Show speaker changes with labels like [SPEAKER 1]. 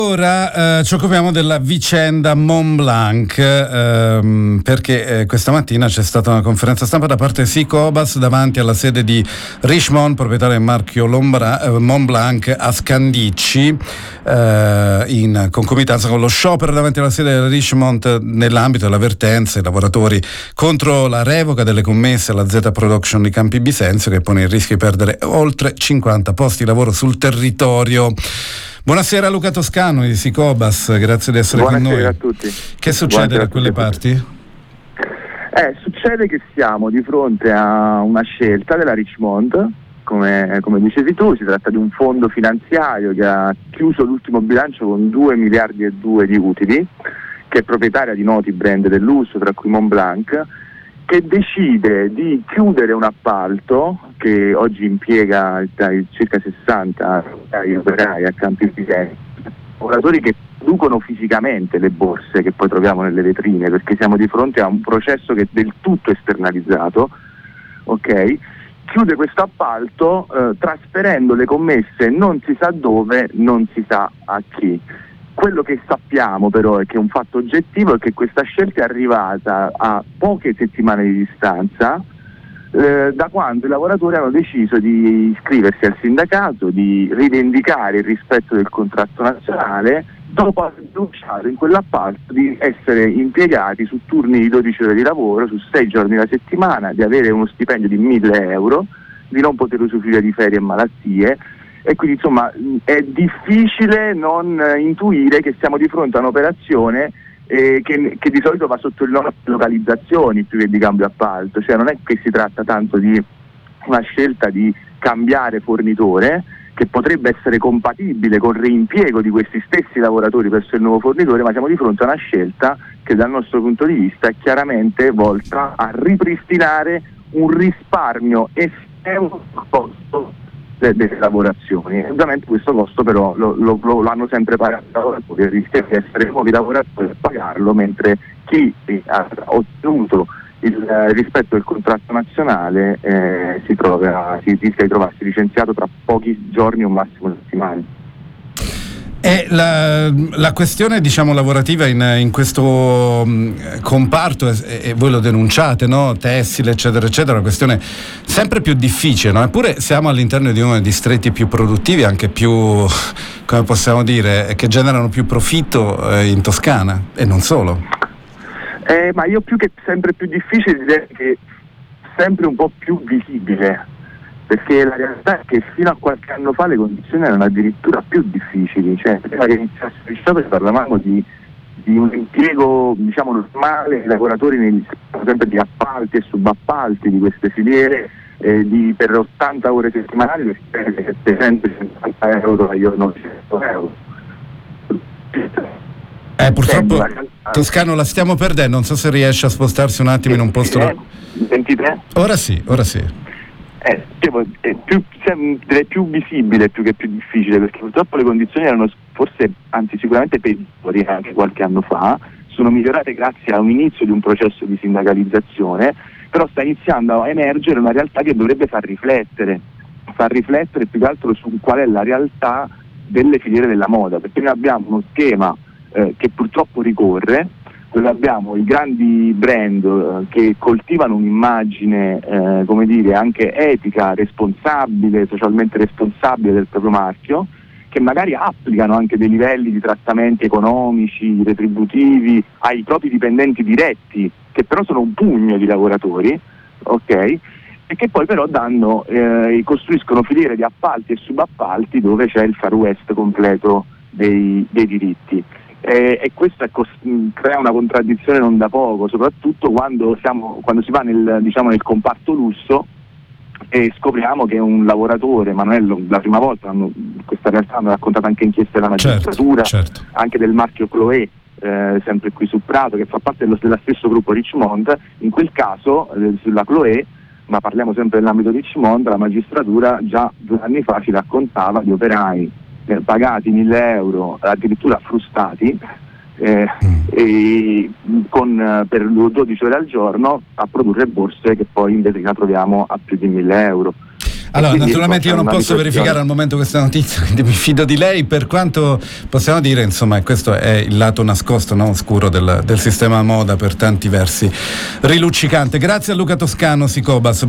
[SPEAKER 1] Ora ci occupiamo della vicenda Montblanc perché questa mattina c'è stata una conferenza stampa da parte di Sicobas davanti alla sede di Richemont, proprietario del marchio Montblanc a Scandicci, in concomitanza con lo sciopero davanti alla sede del Richemont nell'ambito dell'avvertenza ai lavoratori contro la revoca delle commesse alla Z Production di Campi Bisenzio, che pone il rischio di perdere oltre 50 posti di lavoro sul territorio. Buonasera Luca Toscano di Sicobas, grazie di essere con noi.
[SPEAKER 2] Buonasera a tutti.
[SPEAKER 1] Che succede da quelle parti?
[SPEAKER 2] Succede che siamo di fronte a una scelta della Richemont, come dicevi tu. Si tratta di un fondo finanziario che ha chiuso l'ultimo bilancio con 2,2 miliardi di utili, che è proprietaria di noti brand del lusso, tra cui Montblanc, che decide di chiudere un appalto che oggi impiega circa 60 operai a Campi Bisenzio, lavoratori che producono fisicamente le borse che poi troviamo nelle vetrine, perché siamo di fronte a un processo che è del tutto esternalizzato, ok? Chiude questo appalto trasferendo le commesse non si sa dove, non si sa a chi. Quello che sappiamo però è che è un fatto oggettivo, è che questa scelta è arrivata a poche settimane di distanza da quando i lavoratori hanno deciso di iscriversi al sindacato, di rivendicare il rispetto del contratto nazionale, dopo aver denunciato in quell'appalto di essere impiegati su turni di 12 ore di lavoro, su 6 giorni alla settimana, di avere uno stipendio di 1.000 euro, di non poter usufruire di ferie e malattie. E quindi insomma è difficile non intuire che siamo di fronte a un'operazione che di solito va sotto il nome di localizzazioni più che di cambio appalto, cioè non è che si tratta tanto di una scelta di cambiare fornitore, che potrebbe essere compatibile con il reimpiego di questi stessi lavoratori verso il nuovo fornitore, ma siamo di fronte a una scelta che dal nostro punto di vista è chiaramente volta a ripristinare un risparmio estremo costo delle lavorazioni. Ovviamente questo costo però lo hanno sempre pagato i lavoratori, rischia di essere nuovi lavoratori a pagarlo, mentre chi ha ottenuto il rispetto del contratto nazionale si rischia di trovarsi licenziato tra pochi giorni o massimo settimane.
[SPEAKER 1] E la questione, diciamo, lavorativa in questo comparto, e voi lo denunciate, no? Tessile, eccetera, eccetera, una questione sempre più difficile, no? Eppure siamo all'interno di uno dei distretti più produttivi, anche più, come possiamo dire, che generano più profitto in Toscana, e non solo.
[SPEAKER 2] Ma io più che sempre più difficile direi che sempre un po' più visibile, perché la realtà è che fino a qualche anno fa le condizioni erano addirittura più difficili, cioè prima che iniziasse il sciopero parlavamo di un impiego, diciamo, normale, i lavoratori sempre di appalti e subappalti di queste filiere per 80 ore settimanali per spendere 750 euro al giorno, 100 euro.
[SPEAKER 1] Purtroppo Toscano la stiamo perdendo, non so se riesce a spostarsi un attimo in un posto.
[SPEAKER 2] Sentite?
[SPEAKER 1] Ora sì.
[SPEAKER 2] È più visibile più che più difficile, perché purtroppo le condizioni erano sicuramente peggiori anche qualche anno fa, sono migliorate grazie a un inizio di un processo di sindacalizzazione, però sta iniziando a emergere una realtà che dovrebbe far riflettere più che altro su qual è la realtà delle filiere della moda, perché noi abbiamo uno schema che purtroppo ricorre, dove abbiamo i grandi brand che coltivano un'immagine come dire anche etica, responsabile, socialmente responsabile del proprio marchio, che magari applicano anche dei livelli di trattamenti economici, retributivi ai propri dipendenti diretti, che però sono un pugno di lavoratori, ok? E che poi però costruiscono filiere di appalti e subappalti dove c'è il Far West completo dei diritti. E questo crea una contraddizione non da poco, soprattutto quando si va nel comparto lusso e scopriamo che un lavoratore, ma non è la prima volta, questa realtà hanno raccontato anche inchieste della magistratura, certo. Anche del marchio Chloé, sempre qui su Prato, che fa parte dello stesso gruppo Richemont. In quel caso sulla Chloé, ma parliamo sempre dell'ambito Richemont, la magistratura già 2 anni fa ci raccontava di operai pagati 1.000 euro, addirittura frustati, per 12 ore al giorno a produrre borse che poi in vetrina troviamo a più di 1.000 euro.
[SPEAKER 1] Allora, naturalmente io non posso verificare al momento questa notizia, quindi mi fido di lei. Per quanto possiamo dire, insomma, questo è il lato nascosto, no? Oscuro del sistema moda, per tanti versi riluccicante. Grazie a Luca Toscano, Sicobas.